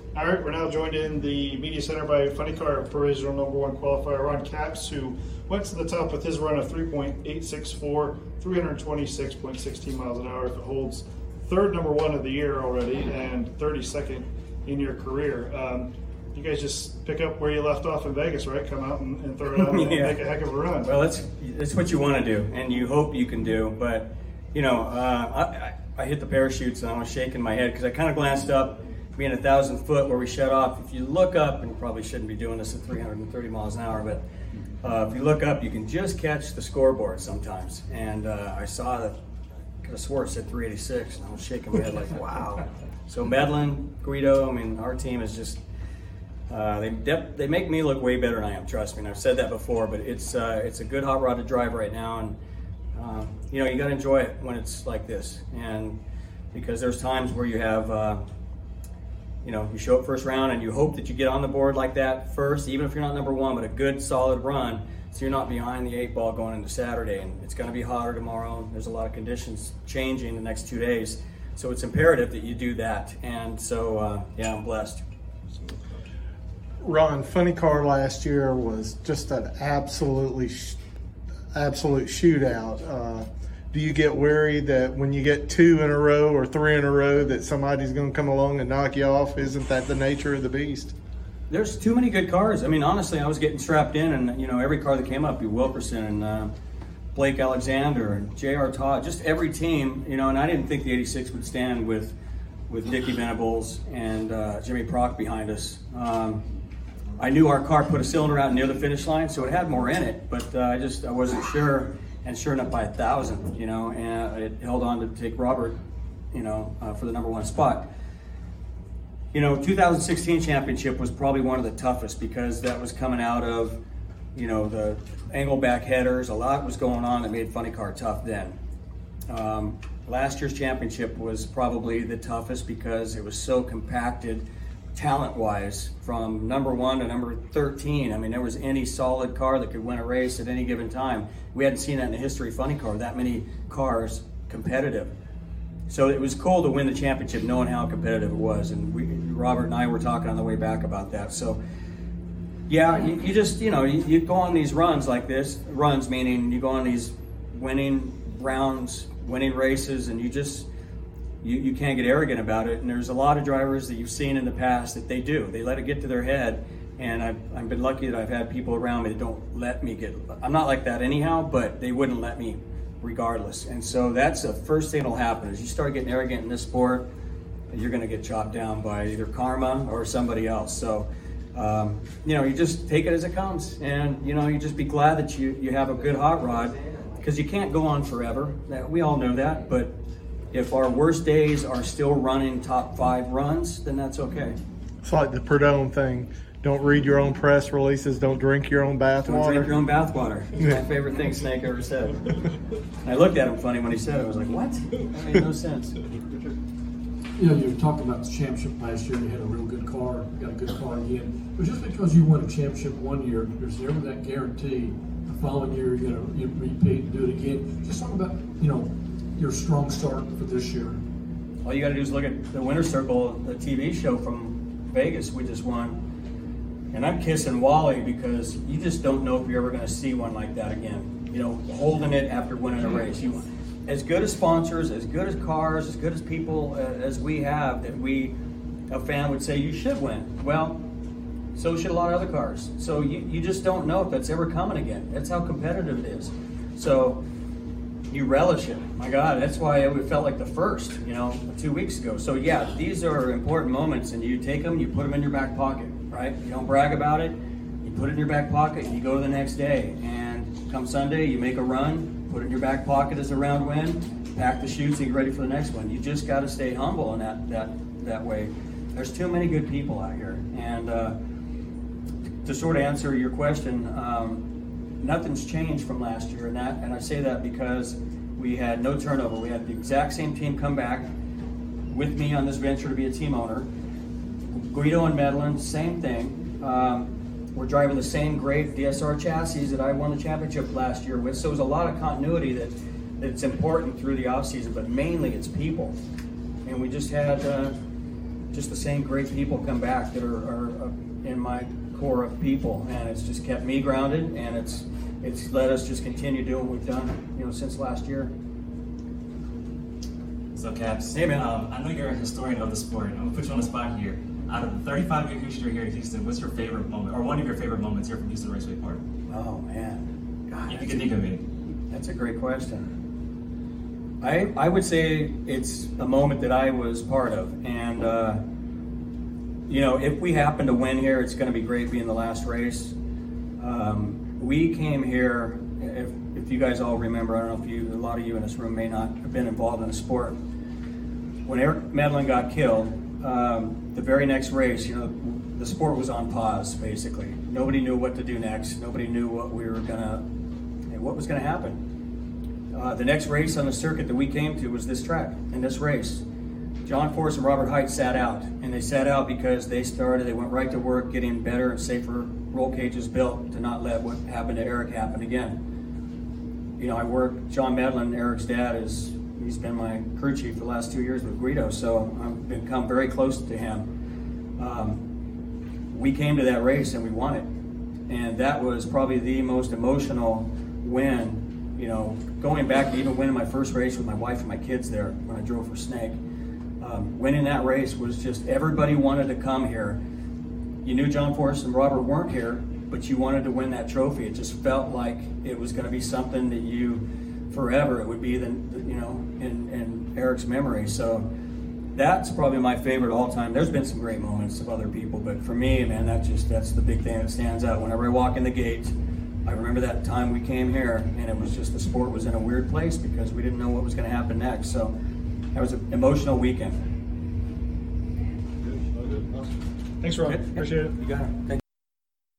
All right, we're now joined in the media center by Funny Car Provisional #1 qualifier Ron Capps, who went to the top with his run of 3.864, 326.16 miles an hour. If it holds third #1 of the year already and 32nd in your career. You guys just pick up where you left off in Vegas, right? Come out and throw it out and make a heck of a run. Well, that's what you want to do, and you hope you can do. But, you know, I hit the parachutes and I was shaking my head because I kind of glanced up, being 1,000 foot where we shut off. If you look up, and you probably shouldn't be doing this at 330 miles an hour, but if you look up, you can just catch the scoreboard sometimes. And I saw that, I could have swore it said 386, and I was shaking my head like, wow. So Medlin, Guido, I mean, our team is just, they make me look way better than I am, trust me. And I've said that before, but it's a good hot rod to drive right now. And you know, you got to enjoy it when it's like this. And because there's times where you have, you know, you show up first round and you hope that you get on the board like that first, even if you're not #1, but a good solid run, so you're not behind the 8 ball going into Saturday. And it's going to be hotter tomorrow. There's a lot of conditions changing the next 2 days, so it's imperative that you do that. And so, yeah, I'm blessed. Ron, Funny Car last year was just an absolute shootout. Do you get worried that when you get 2 in a row or 3 in a row that somebody's going to come along and knock you off? Isn't that the nature of the beast? There's too many good cars. I mean, honestly, I was getting strapped in, and, you know, every car that came up, Wilkerson and Blake Alexander and J.R. Todd, just every team, you know, and I didn't think the 86 would stand with Dickie Venables and Jimmy Prock behind us. I knew our car put a cylinder out near the finish line, so it had more in it, but I wasn't sure. And sure enough, by 1,000, you know, and it held on to take Robert, you know, for the #1 spot. You know, 2016 championship was probably one of the toughest because that was coming out of, you know, the angle back headers. A lot was going on that made Funny Car tough then. Last year's championship was probably the toughest because it was so compacted talent-wise from #1 to number 13. I mean, there was any solid car that could win a race at any given time. We hadn't seen that in the history of Funny Car, that many cars competitive. So it was cool to win the championship knowing how competitive it was. And Robert and I were talking on the way back about that. So yeah, you just, you know, you go on these runs like this, runs meaning you go on these winning rounds, winning races, and you can't get arrogant about it. And there's a lot of drivers that you've seen in the past that they do. They let it get to their head. And I've been lucky that I've had people around me that don't let me get, I'm not like that anyhow, but they wouldn't let me regardless. And so that's the first thing that'll happen is you start getting arrogant in this sport, you're gonna get chopped down by either karma or somebody else. So, you know, you just take it as it comes. And, you know, you just be glad that you have a good hot rod because you can't go on forever. We all know that, but if our worst days are still running top 5 runs, then that's okay. It's like the Prudhomme thing. Don't read your own press releases. Don't drink your own bathwater. Don't drink your own bathwater. It's my favorite thing Snake ever said. I looked at him funny when he said it. I was like, what? That made no sense. You know, you were talking about the championship last year. You had a real good car. You got a good car again. But just because you won a championship one year, there's never that guarantee the following year you're going to repeat and do it again. Just talk about, you know, your strong start for this year. All you got to do is look at the Winner's Circle, the TV show from Vegas we just won. And I'm kissing Wally because you just don't know if you're ever going to see one like that again. You know, holding it after winning a race. As good as sponsors, as good as cars, as good as people as we have, that a fan would say you should win. Well, so should a lot of other cars. So you just don't know if that's ever coming again. That's how competitive it is. So you relish it. My God, that's why it felt like the first, you know, 2 weeks ago. So yeah, these are important moments, and you take them, you put them in your back pocket, right? You don't brag about it. You put it in your back pocket, and you go to the next day. And come Sunday, you make a run, put it in your back pocket as a round win, pack the chutes, and get ready for the next one. You just got to stay humble in that way. There's too many good people out here. And to sort of answer your question, nothing's changed from last year, and I say that because we had no turnover. We had the exact same team come back with me on this venture to be a team owner. Guido and Medlin, same thing. We're driving the same great DSR chassis that I won the championship last year with, so there's a lot of continuity that's important through the off season, but mainly it's people. And we just had just the same great people come back that are in my core of people, and it's just kept me grounded, and it's let us just continue doing what we've done, you know, since last year. So, Caps, Hey, man. I know you're a historian of the sport. I'm gonna put you on the spot here. Out of the 35 year history here in Houston, what's your favorite moment, or one of your favorite moments here from Houston Raceway Park? Oh man, God, If you can think of it. that's a great question. I would say it's a moment that I was part of, and you know, if we happen to win here, it's going to be great being the last race. We came here, if you guys all remember, I don't know if a lot of you in this room may not have been involved in the sport. When Eric Medlin got killed, the very next race, you know, the sport was on pause, basically. Nobody knew what to do next. Nobody knew what was gonna happen. The next race on the circuit that we came to was this track, in this race. John Force and Robert Height sat out, and they sat out because they went right to work getting better and safer roll cages built to not let what happened to Eric happen again. You know, John Medlin, Eric's dad, he's been my crew chief for the last 2 years with Guido, so I've become very close to him. We came to that race and we won it, and that was probably the most emotional win. You know, going back to even winning my first race with my wife and my kids there when I drove for Snake. Winning that race was just, everybody wanted to come here. You knew John Forrest and Robert weren't here, but you wanted to win that trophy. It just felt like it was going to be something that forever, it would be in Eric's memory. So that's probably my favorite all time. There's been some great moments of other people, but for me, man, that's the big thing that stands out. Whenever I walk in the gate, I remember that time we came here, and it was just, the sport was in a weird place because we didn't know what was going to happen next. So that was an emotional weekend. Thanks, Rob. Appreciate it. You got it. Thank you.